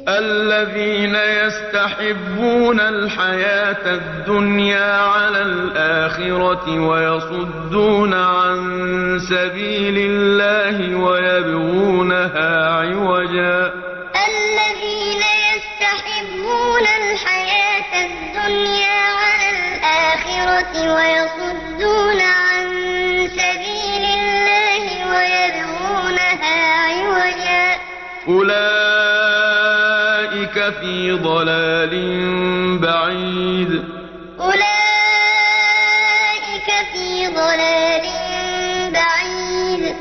الذين يستحبون الحياة الدنيا على الآخرة ويصدون عن سبيل الله ويبغونها عوجا الذين يستحبون الحياة الدنيا على الآخرة ويصدون عن سبيل الله ويبغونها عوجا أولئك في ضلال بعيد